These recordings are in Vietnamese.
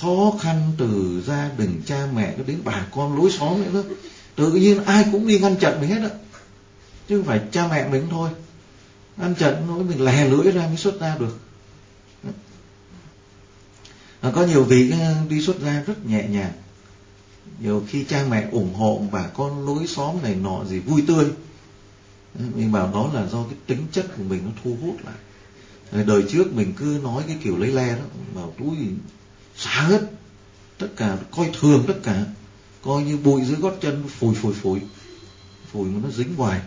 khó khăn từ gia đình cha mẹ cho đến bà con lối xóm nữa đó. Tự nhiên ai cũng đi ngăn chặn mình hết á, chứ không phải cha mẹ mình thôi. Ngăn chặn nói mình lè lưỡi ra mới xuất ra được. Có nhiều vị đi xuất gia rất nhẹ nhàng. Nhiều khi cha mẹ ủng hộ, bà con lối xóm này nọ gì vui tươi. Mình bảo đó là do cái tính chất của mình nó thu hút lại. Đời trước mình cứ nói cái kiểu lấy le đó, bảo túi xả hết, tất cả coi thường tất cả, coi như bụi dưới gót chân, phủi mà nó dính hoài.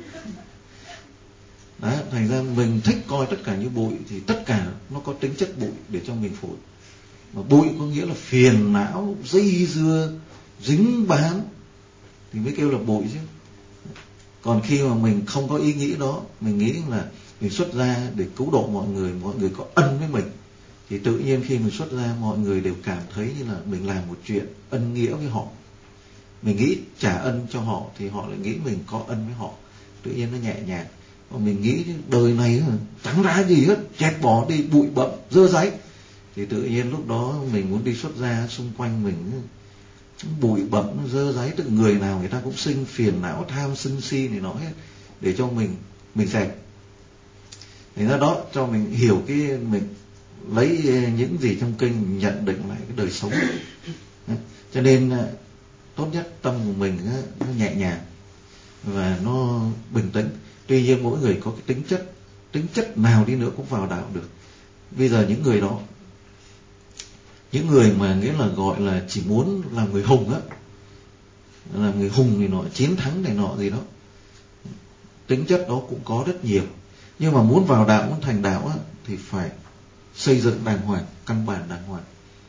Đấy, thành ra mình thích coi tất cả như bụi, thì tất cả nó có tính chất bụi để cho mình phủi. Mà bụi có nghĩa là phiền não, dây dưa, dính bám thì mới kêu là bụi chứ. Còn khi mà mình không có ý nghĩ đó, mình nghĩ là mình xuất gia để cứu độ mọi người có ân với mình, thì tự nhiên khi mình xuất gia, mọi người đều cảm thấy như là mình làm một chuyện ân nghĩa với họ. Mình nghĩ trả ân cho họ thì họ lại nghĩ mình có ân với họ, tự nhiên nó nhẹ nhàng. Còn mình nghĩ đời này chẳng ra gì hết, chẹp bỏ đi, bụi bặm dơ dáy, thì tự nhiên lúc đó mình muốn đi xuất gia, xung quanh mình bụi bặm dơ dáy, tức người nào người ta cũng sinh phiền não tham sân si này nọ hết, để cho mình dẹp. Thì đó cho mình hiểu cái, mình lấy những gì trong kinh nhận định lại cái đời sống. Cho nên tốt nhất tâm của mình nó nhẹ nhàng và nó bình tĩnh. Tuy nhiên mỗi người có cái tính chất nào đi nữa cũng vào đạo được. Bây giờ những người đó, những người mà nghĩa là gọi là chỉ muốn làm người hùng á, làm người hùng này nọ, chiến thắng này nọ gì đó, tính chất đó cũng có rất nhiều. Nhưng mà muốn vào đạo, muốn thành đạo á, thì phải xây dựng đàng hoàng, căn bản đàng hoàng.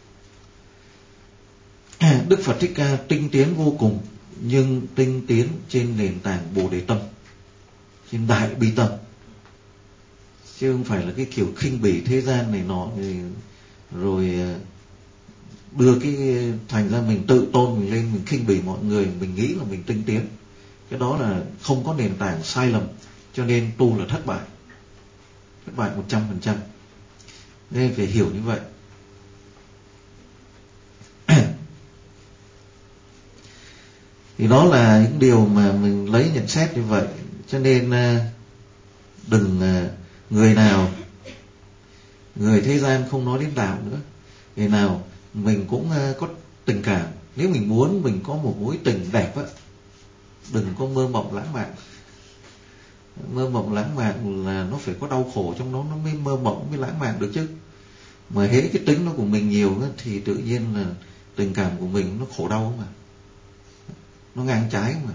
Đức Phật Thích Ca tinh tiến vô cùng, nhưng tinh tiến trên nền tảng Bồ Đề tâm, trên đại bi tâm, chứ không phải là cái kiểu khinh bỉ thế gian này nọ, rồi đưa cái thành ra mình tự tôn mình lên, mình khinh bỉ mọi người, mình nghĩ là mình tinh tiến. Cái đó là không có nền tảng, sai lầm, cho nên tu là thất bại 100%. Nên phải hiểu như vậy. Thì đó là những điều mà mình lấy nhận xét như vậy. Cho nên đừng, người thế gian không nói đến đạo nữa, người nào mình cũng có tình cảm. Nếu mình muốn mình có một mối tình đẹp á, đừng có mơ mộng lãng mạn. Mơ mộng lãng mạn là nó phải có đau khổ trong đó, nó mới mơ mộng, mới lãng mạn được chứ. Mà hễ cái tính nó của mình nhiều á, thì tự nhiên là tình cảm của mình nó khổ đau mà, nó ngang trái mà.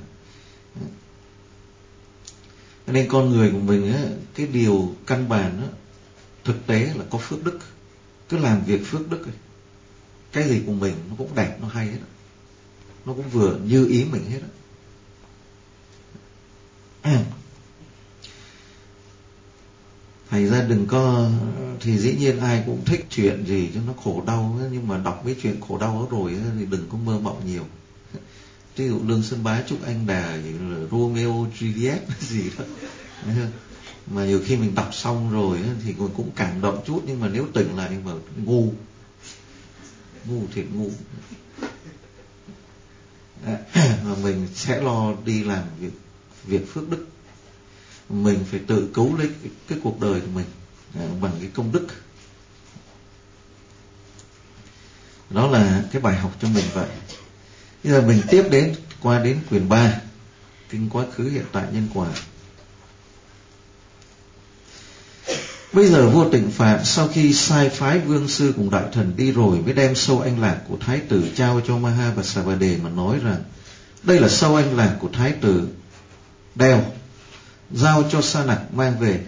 Nên con người của mình á, cái điều căn bản á, thực tế là có phước đức. Cứ làm việc phước đức ấy. Cái gì của mình nó cũng đẹp, nó hay hết á. Nó cũng vừa như ý mình hết á. Thành ra đừng có, thì dĩ nhiên ai cũng thích chuyện gì cho nó khổ đau ấy, nhưng mà đọc mấy chuyện khổ đau đó rồi ấy, thì đừng có mơ mộng nhiều. Ví dụ Lương Sơn Bá Trúc Anh Đà, Romeo Juliet gì đó, mà nhiều khi mình đọc xong rồi ấy, thì cũng cảm động chút, nhưng mà nếu tỉnh lại mà ngu thiệt ngu. Mà mình sẽ lo đi làm việc phước đức. Mình phải tự cứu lấy cái cuộc đời của mình bằng cái công đức. Đó là cái bài học cho mình vậy. Bây giờ mình tiếp qua đến quyển 3, Kinh Quá Khứ Hiện Tại Nhân Quả. Bây giờ vua Tịnh Phạn sau khi sai phái vương sư cùng đại thần đi rồi, mới đem sâu anh lạc của thái tử trao cho Maha và Xà Bà Đề, mà nói rằng đây là sâu anh lạc của thái tử, đeo giao cho Sa Nặc mang về.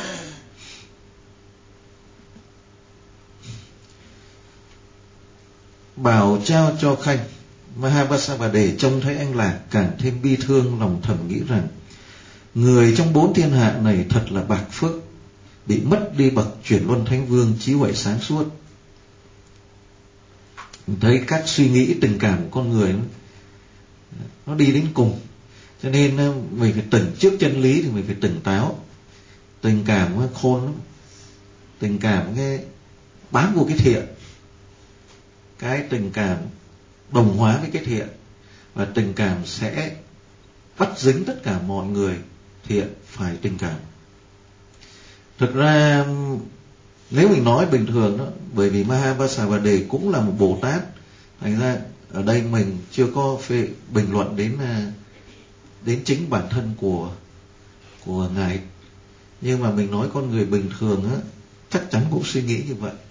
Bảo trao cho Khanh. Mahavasava Đề trông thấy anh lạc càng thêm bi thương, lòng thầm nghĩ rằng người trong 4 thiên hạ này thật là bạc phước, bị mất đi bậc chuyển luân thánh vương trí huệ sáng suốt. Mình thấy các suy nghĩ tình cảm của con người nó đi đến cùng, cho nên mình phải tỉnh trước chân lý thì mình phải tỉnh táo. Tình cảm khôn lắm, tình cảm cái bám vô cái thiện, cái tình cảm đồng hóa với cái thiện, và tình cảm sẽ bắt dính tất cả mọi người thiện phải tình cảm. Thực ra nếu mình nói bình thường đó, bởi vì Mahavasavarđề cũng là một Bồ Tát, thành ra ở đây mình chưa có bình luận đến chính bản thân của ngài, nhưng mà mình nói con người bình thường á, chắc chắn cũng suy nghĩ như vậy.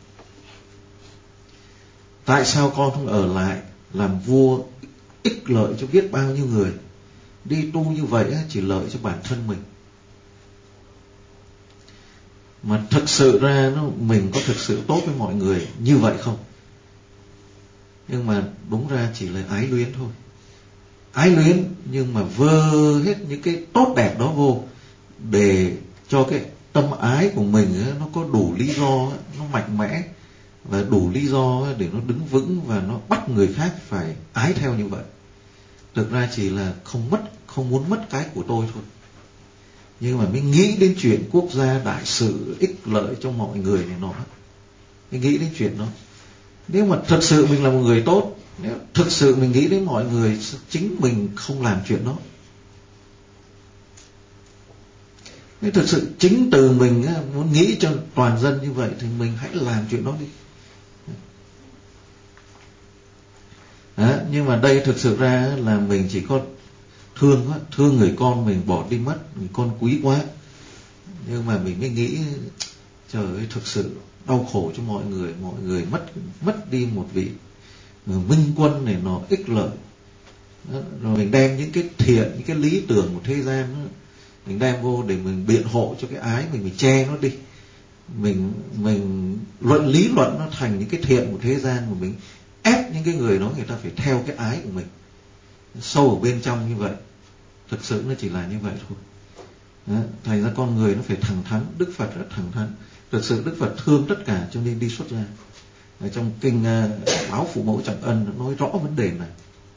Tại sao con không ở lại làm vua ích lợi cho biết bao nhiêu người? Đi tu như vậy á, chỉ lợi cho bản thân mình. Mà thực sự ra mình có thực sự tốt với mọi người như vậy không? Nhưng mà đúng ra chỉ là ái luyến thôi. Ái luyến nhưng mà vơ hết những cái tốt đẹp đó vô, để cho cái tâm ái của mình nó có đủ lý do, nó mạnh mẽ và đủ lý do để nó đứng vững, và nó bắt người khác phải ái theo như vậy. Thực ra chỉ là không muốn mất cái của tôi thôi. Nhưng mà mới nghĩ đến chuyện quốc gia đại sự ích lợi cho mọi người này nọ, mới nghĩ đến chuyện đó. Nếu mà thực sự mình là một người tốt, nếu thực sự mình nghĩ đến mọi người, chính mình không làm chuyện đó. Nếu thực sự chính từ mình muốn nghĩ cho toàn dân như vậy, thì mình hãy làm chuyện đó đi. Đó, nhưng mà đây thực sự ra là mình chỉ có thương người con mình bỏ đi mất, người con quý quá. Nhưng mà mình mới nghĩ trời ơi, thực sự đau khổ cho mọi người mất đi một vị minh quân này, nó ích lợi. Đó, rồi mình đem những cái thiện, những cái lý tưởng của thế gian đó, mình đem vô để mình biện hộ cho cái ái mình che nó đi. Mình lý luận nó thành những cái thiện của thế gian, mà mình ép những cái người đó người ta phải theo cái ái của mình. Sâu ở bên trong như vậy, thực sự nó chỉ là như vậy thôi. Đó, thành ra con người nó phải thẳng thắn. Đức Phật rất thẳng thắn. Thực sự Đức Phật thương tất cả cho nên đi xuất gia. Ở trong kinh Báo Phụ Mẫu Trọng Ân nó nói rõ vấn đề này.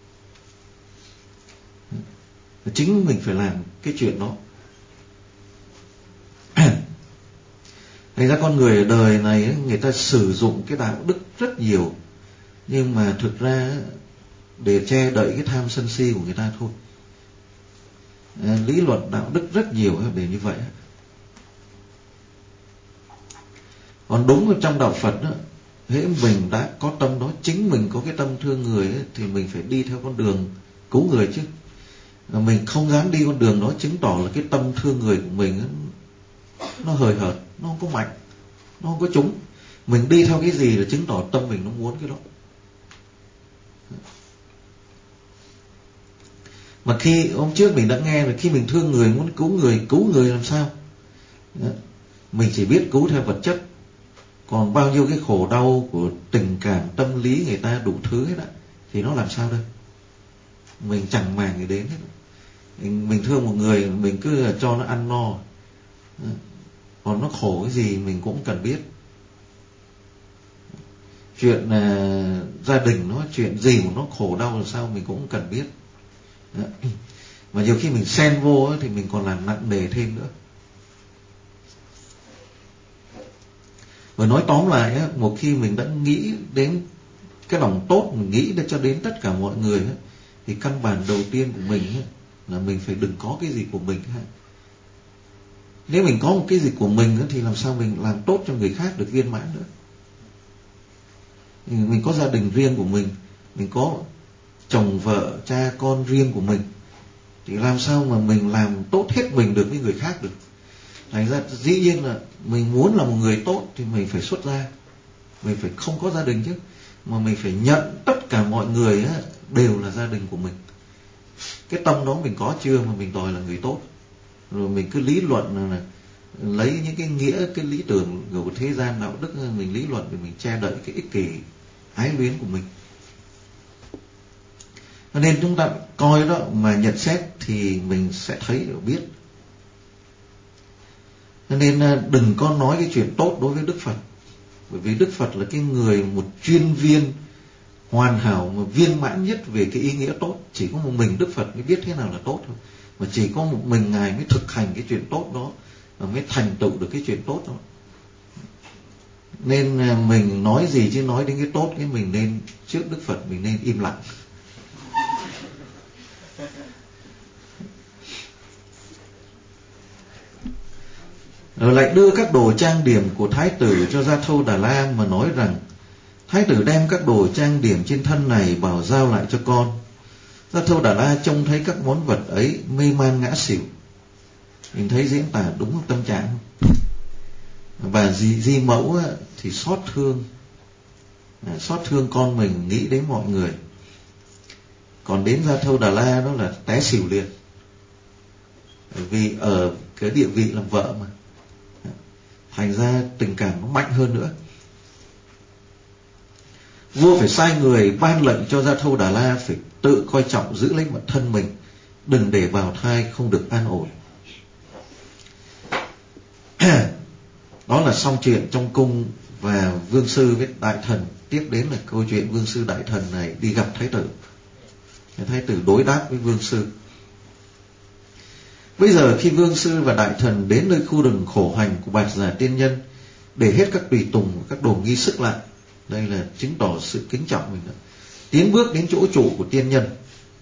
Chính mình phải làm cái chuyện đó. Thành ra con người ở đời này người ta sử dụng cái đạo đức rất nhiều, nhưng mà thực ra để che đậy cái tham sân si của người ta thôi. Lý luận đạo đức rất nhiều để như vậy. Còn đúng trong đạo Phật đó, hễ mình đã có tâm đó, chính mình có cái tâm thương người ấy, thì mình phải đi theo con đường cứu người chứ. Mình không dám đi con đường đó, chứng tỏ là cái tâm thương người của mình ấy, nó hời hợt, nó không có mạnh, nó không có trúng. Mình đi theo cái gì là chứng tỏ tâm mình nó muốn cái đó. Mà khi hôm trước mình đã nghe là khi mình thương người, muốn cứu người làm sao? Mình chỉ biết cứu theo vật chất, còn bao nhiêu cái khổ đau của tình cảm, tâm lý người ta đủ thứ hết á, thì nó làm sao đây? Mình chẳng màng người đến hết. Mình thương một người, mình cứ cho nó ăn no, còn nó khổ cái gì mình cũng cần biết. Chuyện gia đình nó chuyện gì mà nó khổ đau làm sao mình cũng cần biết. Mà nhiều khi mình xen vô ấy, thì mình còn làm nặng nề thêm nữa. Và nói tóm lại ấy, một khi mình đã nghĩ đến cái lòng tốt, mình nghĩ cho đến tất cả mọi người ấy, thì căn bản đầu tiên của mình ấy, là mình phải đừng có cái gì của mình. Nếu mình có một cái gì của mình ấy, thì làm sao mình làm tốt cho người khác được viên mãn nữa. Mình có gia đình riêng của mình có chồng vợ, cha con riêng của mình, thì làm sao mà mình làm tốt hết mình được với người khác được. Thành ra dĩ nhiên là mình muốn là một người tốt thì mình phải xuất gia, mình phải không có gia đình chứ, mà mình phải nhận tất cả mọi người á, đều là gia đình của mình. Cái tâm đó mình có chưa mà mình đòi là người tốt, rồi mình cứ lý luận là lấy những cái nghĩa, cái lý tưởng của thế gian đạo đức mình lý luận để mình che đậy cái ích kỷ ái luyến của mình. Cho nên chúng ta coi đó mà nhận xét thì mình sẽ thấy và biết. Cho nên đừng có nói cái chuyện tốt đối với Đức Phật, bởi vì Đức Phật là cái người một chuyên viên hoàn hảo mà viên mãn nhất về cái ý nghĩa tốt. Chỉ có một mình Đức Phật mới biết thế nào là tốt thôi, mà chỉ có một mình Ngài mới thực hành cái chuyện tốt đó và mới thành tựu được cái chuyện tốt đó. Nên mình nói gì chứ nói đến cái tốt, cái mình nên trước Đức Phật mình nên im lặng. Rồi lại đưa các đồ trang điểm của Thái tử cho Gia Thâu Đà La mà nói rằng: Thái tử đem các đồ trang điểm trên thân này bảo giao lại cho con. Gia Thâu Đà La trông thấy các món vật ấy mê man ngã xỉu. Mình thấy diễn tả đúng tâm trạng. Và Di Mẫu thì xót thương con mình, nghĩ đến mọi người. Còn đến Gia Thâu Đà La đó là té xỉu liền, vì ở cái địa vị làm vợ mà, thành ra tình cảm nó mạnh hơn nữa. Vua phải sai người ban lệnh cho Gia Thâu Đà La phải tự coi trọng giữ lấy bản thân mình, đừng để bào thai không được an ổn. Đó là xong chuyện trong cung và vương sư với đại thần. Tiếp đến là câu chuyện vương sư đại thần này đi gặp thái tử. Thái tử đối đáp với vương sư. Bây giờ khi vương sư và đại thần đến nơi khu rừng khổ hành của Bạt Giả Tiên Nhân, để hết các tùy tùng, các đồ nghi sức lại, đây là chứng tỏ sự kính trọng mình đó, tiến bước đến chỗ trụ của tiên nhân.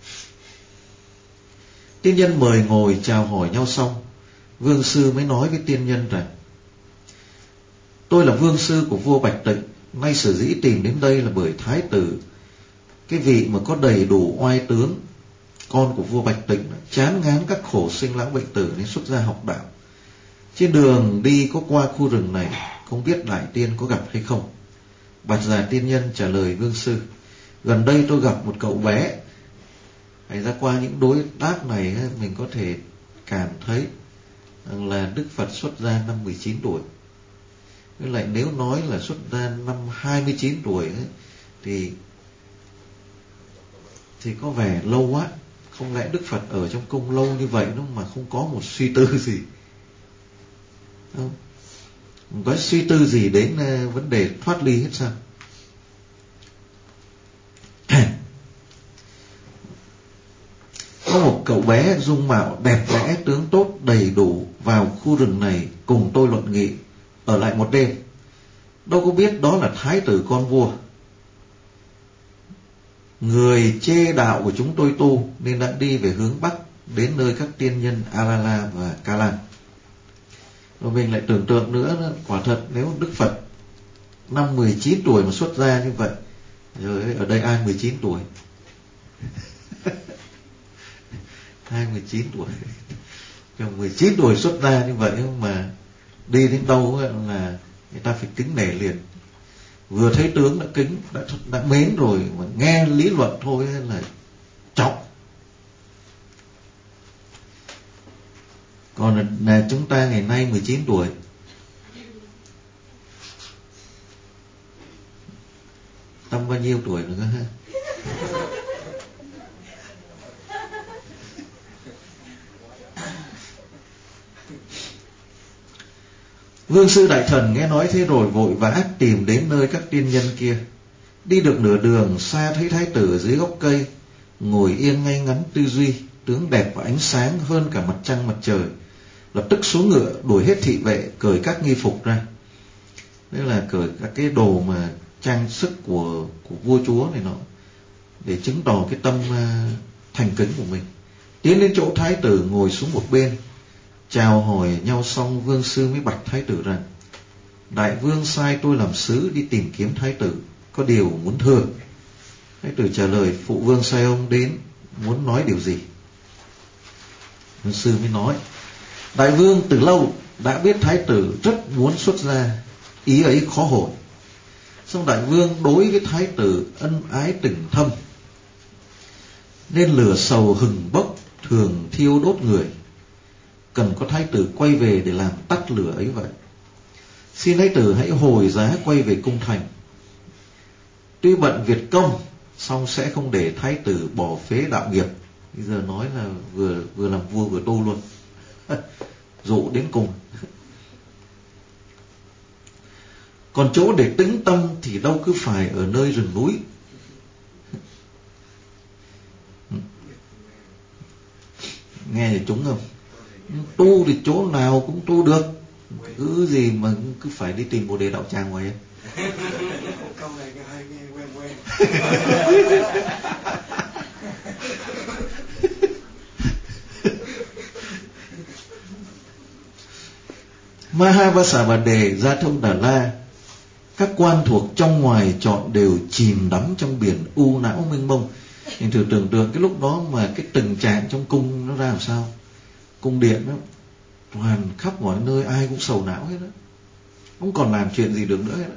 Tiên nhân mời ngồi chào hỏi nhau xong, vương sư mới nói với tiên nhân rằng: Tôi là vương sư của vua Bạch Tịnh, nay sở dĩ tìm đến đây là bởi thái tử, cái vị mà có đầy đủ oai tướng, con của vua Bạch Tịnh, chán ngán các khổ sinh lão bệnh tử nên xuất gia học đạo. Trên đường đi có qua khu rừng này, không biết đại tiên có gặp hay không. Bạt Giả Tiên Nhân trả lời vương sư: Gần đây tôi gặp một cậu bé. Thành ra qua những đối đáp này mình có thể cảm thấy là Đức Phật xuất gia năm 19 tuổi. Với lại nếu nói là xuất gia năm 29 tuổi thì có vẻ lâu quá. Không lẽ Đức Phật ở trong cung lâu như vậy đó mà không có một suy tư gì, không có suy tư gì đến vấn đề thoát ly hết sao? Có một cậu bé dung mạo đẹp đẽ, tướng tốt, đầy đủ vào khu rừng này cùng tôi luận nghị, ở lại một đêm. Đâu có biết đó là thái tử con vua, người chê đạo của chúng tôi tu, nên đã đi về hướng Bắc, đến nơi các tiên nhân Alala và Kalan. Rồi mình lại tưởng tượng nữa, quả thật nếu Đức Phật năm 19 tuổi mà xuất gia như vậy, rồi ở đây ai 19 tuổi? Ai 19 tuổi? 19 tuổi xuất gia như vậy mà đi đến đâu là người ta phải kính nể liền. Vừa thấy tướng đã kính, đã mến rồi, mà nghe lý luận thôi là trọng. Còn là chúng ta ngày nay 19 tuổi, Tâm bao nhiêu tuổi nữa ha? Vương sư đại thần nghe nói thế rồi vội vã tìm đến nơi các tiên nhân kia. Đi được nửa đường, xa thấy thái tử dưới gốc cây, ngồi yên ngay ngắn tư duy, tướng đẹp và ánh sáng hơn cả mặt trăng mặt trời. Lập tức xuống ngựa, đuổi hết thị vệ, cởi các nghi phục ra. Đấy là cởi các cái đồ mà trang sức của vua chúa này nọ, để chứng tỏ cái tâm thành kính của mình. Tiến đến chỗ thái tử ngồi xuống một bên. Chào hỏi nhau xong, vương sư mới bạch thái tử rằng: Đại vương sai tôi làm sứ đi tìm kiếm thái tử, có điều muốn thưa. Thái tử trả lời: Phụ vương sai ông đến, muốn nói điều gì? Vương sư mới nói: Đại vương từ lâu đã biết thái tử rất muốn xuất gia, ý ấy khó hồi. Song đại vương đối với thái tử ân ái tình thâm, nên lửa sầu hừng bốc thường thiêu đốt người. Cần có thái tử quay về để làm tắt lửa ấy vậy. Xin thái tử hãy hồi giá quay về cung thành. Tuy bận việc công, song sẽ không để thái tử bỏ phế đạo nghiệp. Bây giờ nói là vừa làm vua vừa tu luôn. Dụ đến cùng. Còn chỗ để tĩnh tâm thì đâu cứ phải ở nơi rừng núi. Nghe thì trúng không? Tu thì chỗ nào cũng tu được, cứ gì mà cứ phải đi tìm Bồ Đề Đạo Tràng ngoài ấy. Câu này hơi nghe quen quen. Mahavasa Bà Đề, Gia Thông Đà La, các quan thuộc trong ngoài chọn đều chìm đắm trong biển u não mênh mông. Mình thử tưởng tượng cái lúc đó mà cái tình trạng trong cung nó ra làm sao. Cung điện đó toàn khắp mọi nơi, ai cũng sầu não hết đó, không còn làm chuyện gì được nữa hết đó.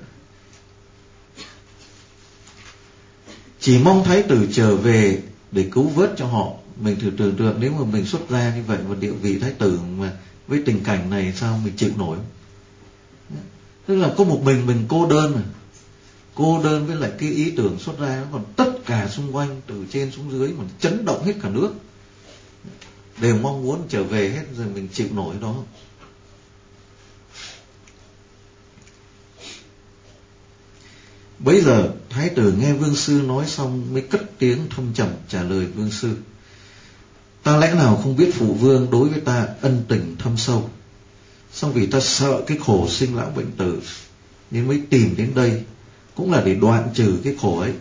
Chỉ mong thái tử trở về để cứu vớt cho họ. Mình thử tưởng tượng nếu mà mình xuất gia như vậy và địa vị thái tử mà với tình cảnh này sao mình chịu nổi. Tức là có một mình cô đơn mà. Cô đơn với lại cái ý tưởng xuất gia, còn tất cả xung quanh từ trên xuống dưới mà chấn động hết cả nước, đều mong muốn trở về hết, rồi mình chịu nổi đó. Bấy giờ thái tử nghe vương sư nói xong mới cất tiếng thâm trầm trả lời vương sư: ta lẽ nào không biết phụ vương đối với ta ân tình thâm sâu, song vì ta sợ cái khổ sinh lão bệnh tử nên mới tìm đến đây, cũng là để đoạn trừ cái khổ ấy.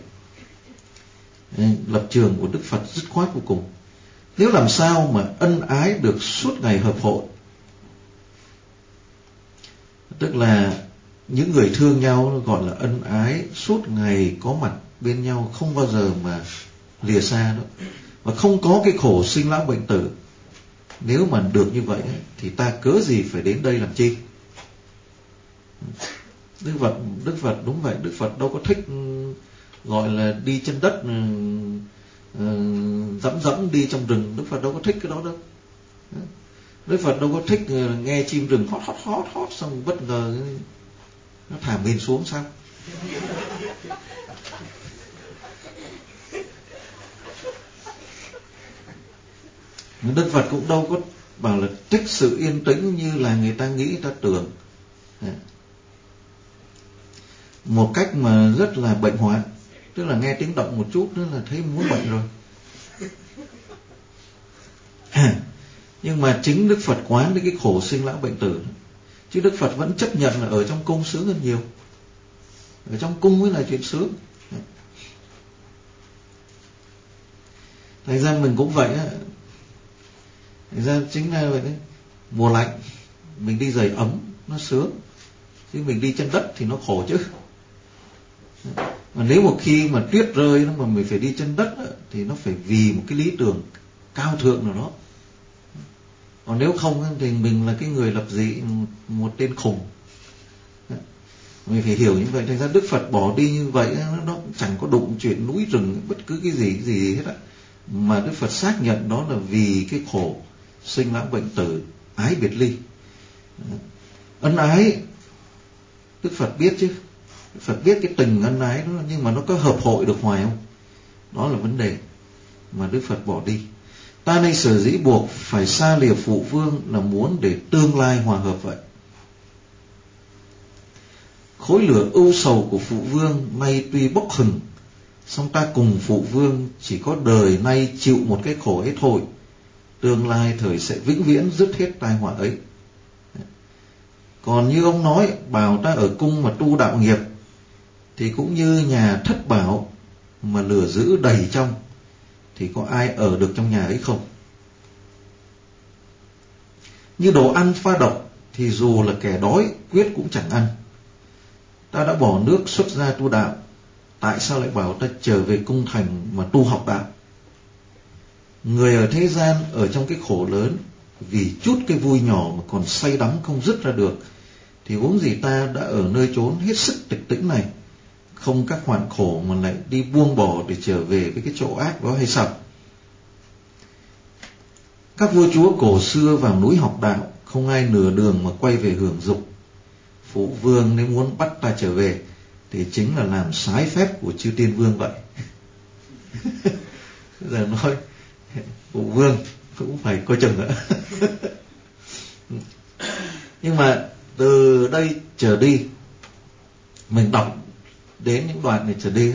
Lập trường của Đức Phật dứt khoát vô cùng. Nếu làm sao mà ân ái được suốt ngày hợp hội, tức là những người thương nhau gọi là ân ái, suốt ngày có mặt bên nhau, không bao giờ mà lìa xa đó, và không có cái khổ sinh lão bệnh tử. Nếu mà được như vậy thì ta cớ gì phải đến đây làm chi? Đức Phật đúng vậy, Đức Phật đâu có thích gọi là đi trên đất dẫm đi trong rừng. Đức Phật đâu có thích cái đó đâu. Đức Phật đâu có thích nghe chim rừng hót xong bất ngờ nó thả mình xuống sao? Đức Phật cũng đâu có bảo là thích sự yên tĩnh như là người ta nghĩ, người ta tưởng. Một cách mà rất là bệnh hoạn, tức là nghe tiếng động một chút nữa là thấy muốn bệnh rồi. Nhưng mà chính Đức Phật quán đến cái khổ sinh lão bệnh tử, chứ Đức Phật vẫn chấp nhận là ở trong cung sướng hơn nhiều. Ở trong cung mới là chuyện sướng. Thành ra mình cũng vậy á. Thành ra chính là vậy đấy. Mùa lạnh mình đi giày ấm nó sướng, chứ mình đi chân đất thì nó khổ chứ. Mà nếu một khi mà tuyết rơi mà mình phải đi chân đất thì nó phải vì một cái lý tưởng cao thượng nào đó. Còn nếu không thì mình là cái người lập dị, một tên khùng. Mình phải hiểu như vậy. Thành ra Đức Phật bỏ đi như vậy, nó chẳng có đụng chuyện núi rừng bất cứ cái gì hết á, mà Đức Phật xác nhận đó là vì cái khổ sinh lão bệnh tử, ái biệt ly. Ân ái Đức Phật biết chứ, Đức Phật biết cái tình ân ái đó, nhưng mà nó có hợp hội được hoài không? Đó là vấn đề mà Đức Phật bỏ đi. Ta nay sở dĩ buộc phải xa lìa phụ vương là muốn để tương lai hòa hợp vậy. Khối lửa ưu sầu của phụ vương nay tuy bốc hừng, song ta cùng phụ vương chỉ có đời nay chịu một cái khổ ấy thôi, tương lai thời sẽ vĩnh viễn dứt hết tai họa ấy. Còn như ông nói bảo ta ở cung mà tu đạo nghiệp, thì cũng như nhà thất bảo mà lửa giữ đầy trong, thì có ai ở được trong nhà ấy không? Như đồ ăn pha độc thì dù là kẻ đói quyết cũng chẳng ăn. Ta đã bỏ nước xuất gia tu đạo, tại sao lại bảo ta trở về cung thành mà tu học đạo? Người ở thế gian ở trong cái khổ lớn, vì chút cái vui nhỏ mà còn say đắm không dứt ra được, thì huống gì ta đã ở nơi chốn hết sức tịch tĩnh này, không các hoạn khổ mà lại đi buông bỏ để trở về với cái chỗ ác đó hay sao? Các vua chúa cổ xưa vào núi học đạo, không ai nửa đường mà quay về hưởng dục. Phụ vương nếu muốn bắt ta trở về thì chính là làm sái phép của chư tiên vương vậy. Giờ nói phụ vương cũng phải coi chừng nữa. Nhưng mà từ đây trở đi, mình đọc đến những đoạn này trở đi,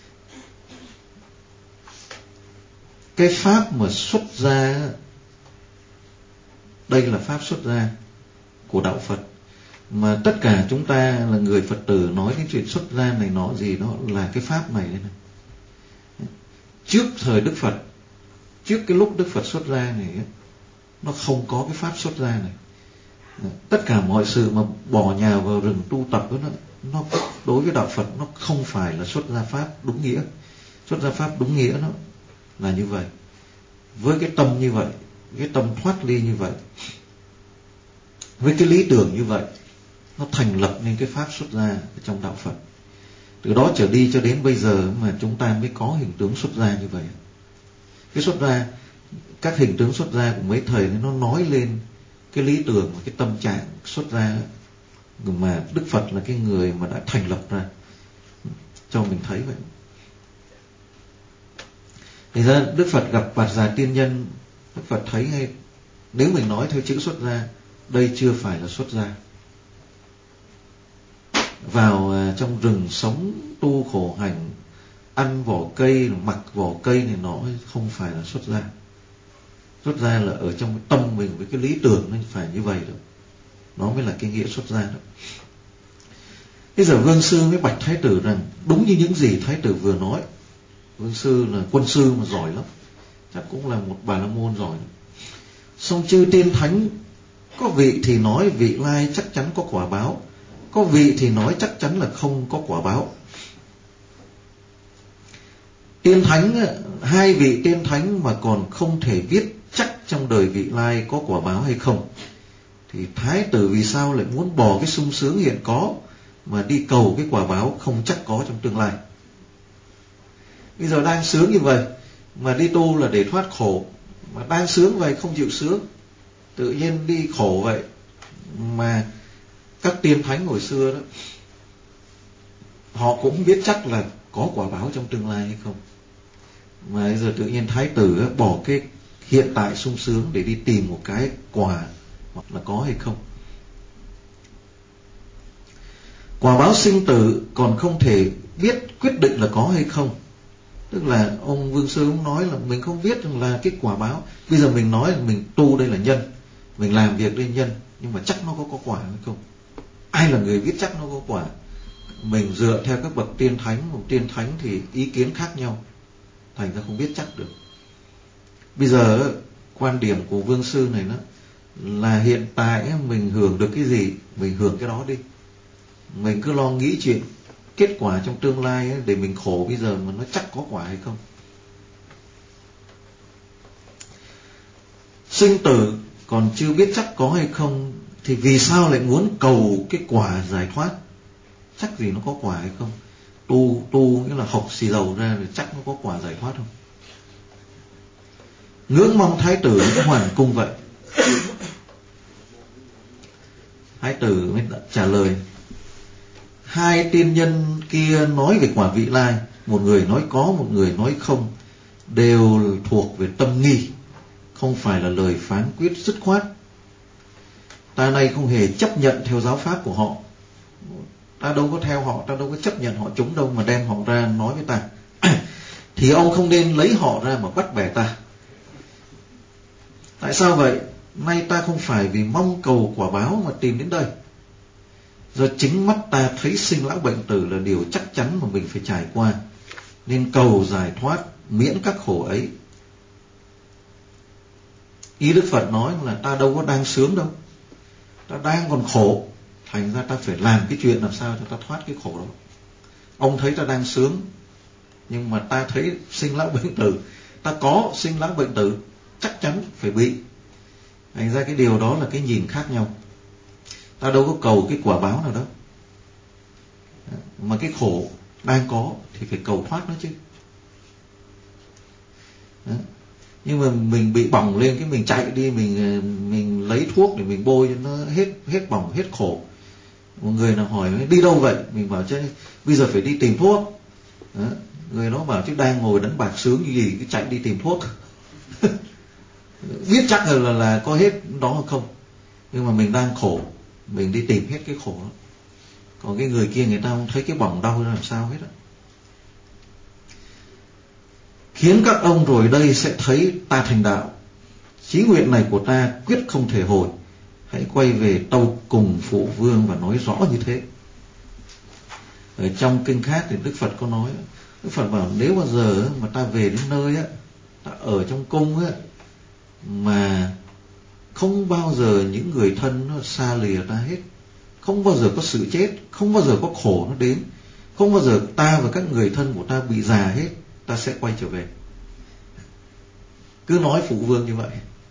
cái pháp mà xuất gia, đây là pháp xuất gia của đạo Phật. Mà tất cả chúng ta là người Phật tử nói cái chuyện xuất gia này nọ gì đó là cái pháp này đây này. Trước thời Đức Phật, trước cái lúc Đức Phật xuất gia này, nó không có cái pháp xuất gia này. Tất cả mọi sự mà bỏ nhà vào rừng tu tập đó, nó đối với đạo Phật nó không phải là xuất gia pháp đúng nghĩa. Xuất gia pháp đúng nghĩa nó là như vậy, với cái tâm như vậy, cái tâm thoát ly như vậy, với cái lý tưởng như vậy, nó thành lập nên cái pháp xuất gia trong đạo Phật. Từ đó trở đi cho đến bây giờ mà chúng ta mới có hình tướng xuất gia như vậy. Cái xuất gia, các hình tướng xuất gia của mấy thầy nó nói lên cái lý tưởng và cái tâm trạng xuất gia mà Đức Phật là cái người mà đã thành lập ra cho mình thấy vậy. Thì ra Đức Phật gặp Bạt Già Tiên Nhân, Đức Phật thấy ngay, nếu mình nói theo chữ xuất gia, đây chưa phải là xuất gia. Vào trong rừng sống tu khổ hạnh, ăn vỏ cây, mặc vỏ cây này nó không phải là xuất gia. Xuất gia là ở trong cái tâm mình với cái lý tưởng nó phải như vậy đó. Nó mới là cái nghĩa xuất gia đó. Bây giờ Vương Sư mới bạch Thái tử rằng đúng như những gì Thái tử vừa nói. Vương Sư là quân sư mà giỏi lắm, chắc cũng là một Bà La Môn giỏi. Song chư tiên thánh, có vị thì nói vị lai chắc chắn có quả báo, có vị thì nói chắc chắn là không có quả báo. Tiên thánh, hai vị tiên thánh mà còn không thể biết chắc trong đời vị lai có quả báo hay không, thì Thái tử vì sao lại muốn bỏ cái sung sướng hiện có mà đi cầu cái quả báo không chắc có trong tương lai? Bây giờ đang sướng như vậy mà đi tu là để thoát khổ, mà đang sướng vậy không chịu sướng, tự nhiên đi khổ vậy. Mà các tiên thánh hồi xưa đó, họ cũng biết chắc là có quả báo trong tương lai hay không, mà bây giờ tự nhiên Thái tử bỏ cái hiện tại sung sướng để đi tìm một cái quả hoặc là có hay không. Quả báo sinh tử còn không thể biết quyết định là có hay không. Tức là ông Vương Sư cũng nói là mình không biết rằng là cái quả báo. Bây giờ mình nói là mình tu đây là nhân, mình làm việc đây nhân, nhưng mà chắc nó có quả hay không? Ai là người biết chắc nó có quả? Mình dựa theo các bậc tiên thánh, một tiên thánh thì ý kiến khác nhau, thành ra không biết chắc được. Bây giờ quan điểm của Vương Sư này nó là hiện tại mình hưởng được cái gì mình hưởng cái đó đi. Mình cứ lo nghĩ chuyện kết quả trong tương lai ấy, để mình khổ bây giờ mà nó chắc có quả hay không. Sinh tử còn chưa biết chắc có hay không, thì vì sao lại muốn cầu cái quả giải thoát? Chắc gì nó có quả hay không? Tu nghĩa là học xì dầu ra thì chắc nó có quả giải thoát không? Ngưỡng mong Thái tử cũng hoàn cung vậy. Thái tử mới trả lời: hai tiên nhân kia nói về quả vị lai, một người nói có, một người nói không, đều thuộc về tâm nghi, không phải là lời phán quyết dứt khoát. Ta nay không hề chấp nhận theo giáo pháp của họ. Ta đâu có theo họ, ta đâu có chấp nhận họ chúng đâu mà đem họ ra nói với ta. Thì ông không nên lấy họ ra mà bắt bẻ ta. Tại sao vậy? Nay ta không phải vì mong cầu quả báo mà tìm đến đây. Do chính mắt ta thấy sinh lão bệnh tử là điều chắc chắn mà mình phải trải qua, nên cầu giải thoát miễn các khổ ấy. Ý Đức Phật nói là ta đâu có đang sướng đâu, ta đang còn khổ, thành ra ta phải làm cái chuyện làm sao cho ta thoát cái khổ đó. Ông thấy ta đang sướng, nhưng mà ta thấy sinh lão bệnh tử, ta có sinh lão bệnh tử chắc chắn phải bị. Thành ra cái điều đó là cái nhìn khác nhau. Ta đâu có cầu cái quả báo nào đó, mà cái khổ đang có thì phải cầu thoát nó chứ. Đó. Nhưng mà mình bị bỏng lên cái mình chạy đi, mình lấy thuốc để mình bôi cho nó hết bỏng hết khổ. Một người nào hỏi đi đâu vậy, mình bảo chứ bây giờ phải đi tìm thuốc. Đó. Người nó bảo chứ đang ngồi đánh bạc sướng như gì cứ chạy đi tìm thuốc. Biết chắc là có hết đó hay không, nhưng mà mình đang khổ, mình đi tìm hết cái khổ đó. Còn cái người kia người ta không thấy cái bỏng đau làm sao hết á. Khiến các ông rồi đây sẽ thấy ta thành đạo. Chí nguyện này của ta quyết không thể hồi. hãy quay về tâu cùng phụ vương và nói rõ như thế. Ở trong kinh khác thì Đức Phật có nói, Đức Phật bảo nếu bao giờ mà ta về đến nơi á, ta ở trong cung á, mà không bao giờ những người thân nó xa lìa ta hết, không bao giờ có sự chết, không bao giờ có khổ nó đến, không bao giờ ta và các người thân của ta bị già hết, ta sẽ quay trở về. Cứ nói phụ vương như vậy.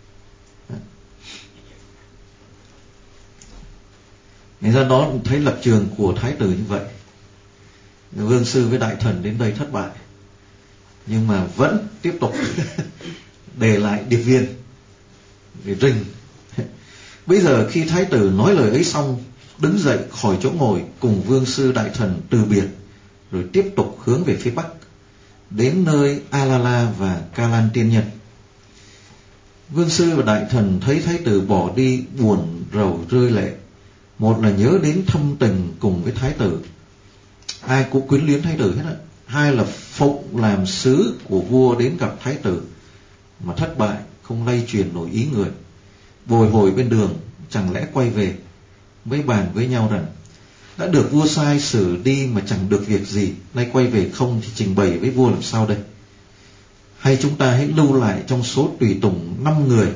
Người ta đó thấy lập trường của thái tử như vậy. Vương sư với đại thần đến đây thất bại, nhưng mà vẫn tiếp tục để lại điệp viên để rình. Bây giờ khi thái tử nói lời ấy xong, đứng dậy khỏi chỗ ngồi cùng vương sư đại thần từ biệt, rồi tiếp tục hướng về phía bắc, đến nơi Alala và Kalan tiên nhân. Vương sư và đại thần thấy thái tử bỏ đi buồn rầu rơi lệ. Một là nhớ đến thâm tình cùng với thái tử, ai cũng quyến luyến thái tử hết á. Hai là phụng làm sứ của vua đến gặp thái tử mà thất bại, không lay truyền nổi ý người. Bồi hồi bên đường, chẳng lẽ quay về, mới bàn với nhau rằng đã được vua sai xử đi mà chẳng được việc gì, nay quay về không thì trình bày với vua làm sao đây? Hay chúng ta hãy lưu lại trong số tùy tùng 5 người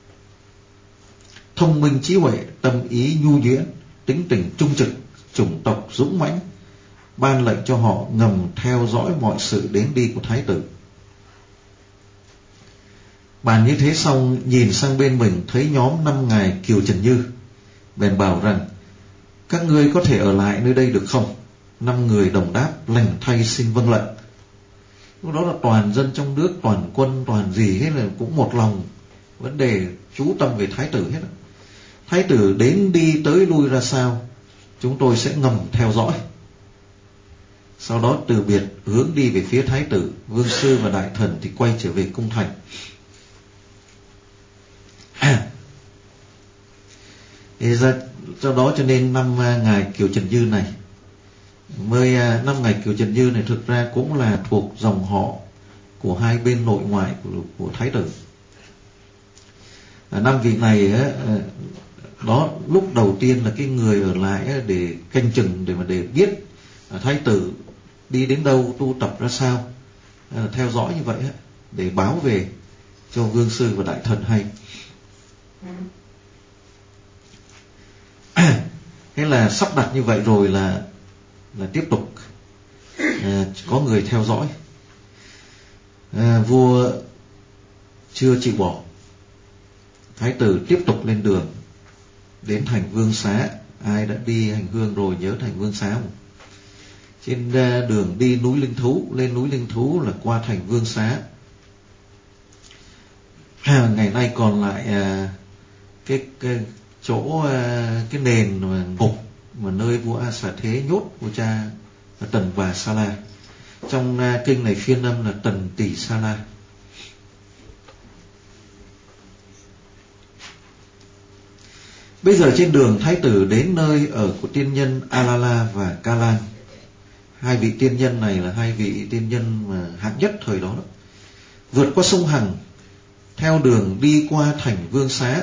thông minh trí huệ, tâm ý nhu nhuyễn, tính tình trung trực, chủng tộc dũng mãnh, ban lệnh cho họ ngầm theo dõi mọi sự đến đi của thái tử. Bàn như thế xong, nhìn sang bên mình thấy nhóm 5 ngài Kiều Trần Như, bèn bảo rằng các ngươi có thể ở lại nơi đây được không? 5 người đồng đáp lành thay xin vâng lệnh. Lúc đó là toàn dân trong nước, toàn quân, toàn gì hết là cũng một lòng vấn đề chú tâm về thái tử hết. Thái tử đến đi tới lui ra sao, chúng tôi sẽ ngầm theo dõi. Sau đó từ biệt hướng đi về phía thái tử. Vương sư và đại thần thì quay trở về cung thành. Thì do đó cho nên 5 ngài Kiều Trần Như này, 5 ngài Kiều Trần Như này thực ra cũng là thuộc dòng họ của hai bên nội ngoại của thái tử. 5 vị này đó lúc đầu tiên là cái người ở lại để canh chừng, để biết thái tử đi đến đâu, tu tập ra sao, theo dõi như vậy để báo về cho vương sư và đại thần hay. Thế là sắp đặt như vậy rồi là tiếp tục có người theo dõi. Vua chưa chịu bỏ, thái tử tiếp tục lên đường đến thành Vương Xá. Ai đã đi hành hương rồi nhớ thành Vương Xá không? Trên đường đi núi Linh Thú, lên núi Linh Thú là qua thành Vương Xá. Ngày nay còn lại cái chỗ cái nền ngục mà nơi vua A Xà Thế nhốt vua cha Tần Và Sa La. Trong kinh này phiên âm là Tần Tỷ Sa La. Bây giờ trên đường thái tử đến nơi ở của tiên nhân Alala và Kalan. Hai vị tiên nhân này là hai vị tiên nhân mà hạng nhất thời đó. Vượt qua sông Hằng, theo đường đi qua thành Vương Xá.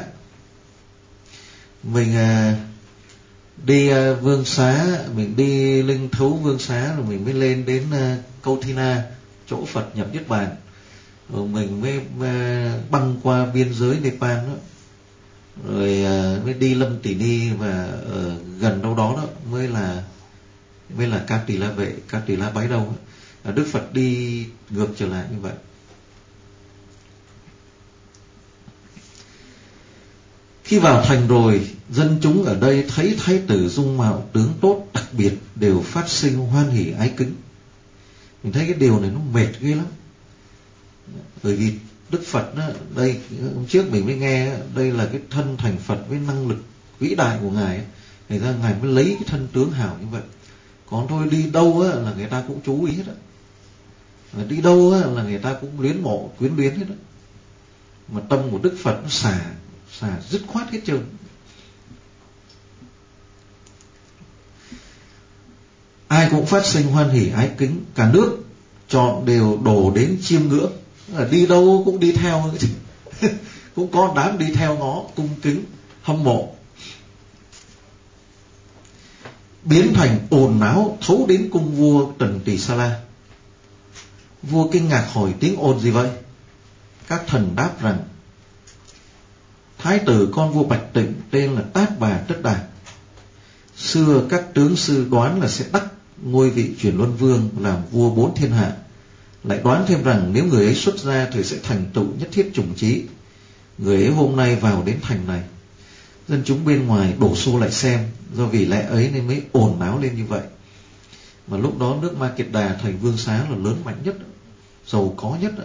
Mình đi Vương Xá, mình đi Linh Thú Vương Xá, rồi mình mới lên đến Câu Thi Na, chỗ Phật nhập Niết Bàn. Rồi mình mới băng qua biên giới Nepal đó, rồi mới đi Lâm Tỷ Ni, và ở gần đâu đó mới là Ca Tỳ La Vệ, Ca Tỳ La Bái Đâu. Đức Phật đi ngược trở lại như vậy. Khi vào thành rồi, dân chúng ở đây thấy thái tử dung mạo tướng tốt đặc biệt, đều phát sinh hoan hỉ ái kính. Mình thấy cái điều này nó mệt ghê lắm. Bởi vì Đức Phật đó, đây hôm trước mình mới nghe, đây là cái thân thành Phật với năng lực vĩ đại của Ngài. Ngài mới lấy cái thân tướng hảo như vậy. Còn thôi đi đâu là người ta cũng chú ý hết á. Đi đâu là người ta cũng luyến mộ, quyến luyến hết á. Mà tâm của Đức Phật nó xả dứt khoát hết trơn. Ai cũng phát sinh hoan hỉ ái kính, cả nước chọn đều đổ đến chiêm ngưỡng. Đi đâu cũng đi theo cũng có đám đi theo ngó, cung kính, hâm mộ. biến thành ồn náo thấu đến cung vua Trần Tỳ Sa La. Vua kinh ngạc hỏi tiếng ồn gì vậy? Các thần đáp rằng thái tử con vua Bạch Tịnh tên là Tát Bà Tất Đạt. Xưa các tướng sư đoán là sẽ đắc ngôi vị Chuyển Luân Vương làm vua 4 thiên hạ, lại đoán thêm rằng nếu người ấy xuất gia thì sẽ thành tựu nhất thiết chủng trí. Người ấy hôm nay vào đến thành này, dân chúng bên ngoài đổ xô lại xem, do vì lẽ ấy nên mới ồn náo lên như vậy. Mà lúc đó nước Ma Kiệt Đà thành vương xá là lớn mạnh nhất, giàu có nhất.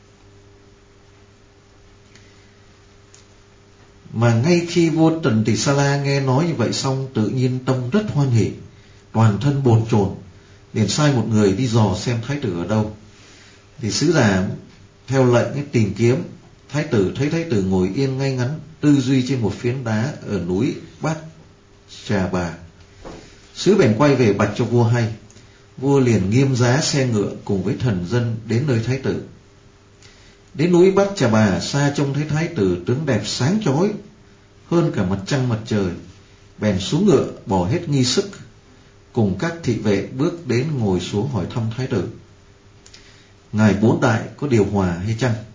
Mà ngay khi vua Trần Tỳ Sa La nghe nói như vậy xong, tự nhiên tâm rất hoan hỉ, toàn thân bồn chồn, liền sai một người đi dò xem thái tử ở đâu. Thì sứ giả theo lệnh tìm kiếm thái tử, thấy thái tử ngồi yên ngay ngắn tư duy trên một phiến đá ở núi Bát Trà Bà. Sứ bèn quay về bạch cho vua hay. Vua liền nghiêm giá xe ngựa cùng với thần dân đến nơi thái tử. Đến núi Bát Trà Bà, xa trông thấy thái tử tướng đẹp sáng chói hơn cả mặt trăng mặt trời, bèn xuống ngựa bỏ hết nghi sức, cùng các thị vệ bước đến ngồi xuống hỏi thăm thái tử: ngài bốn đại có điều hòa hay chăng?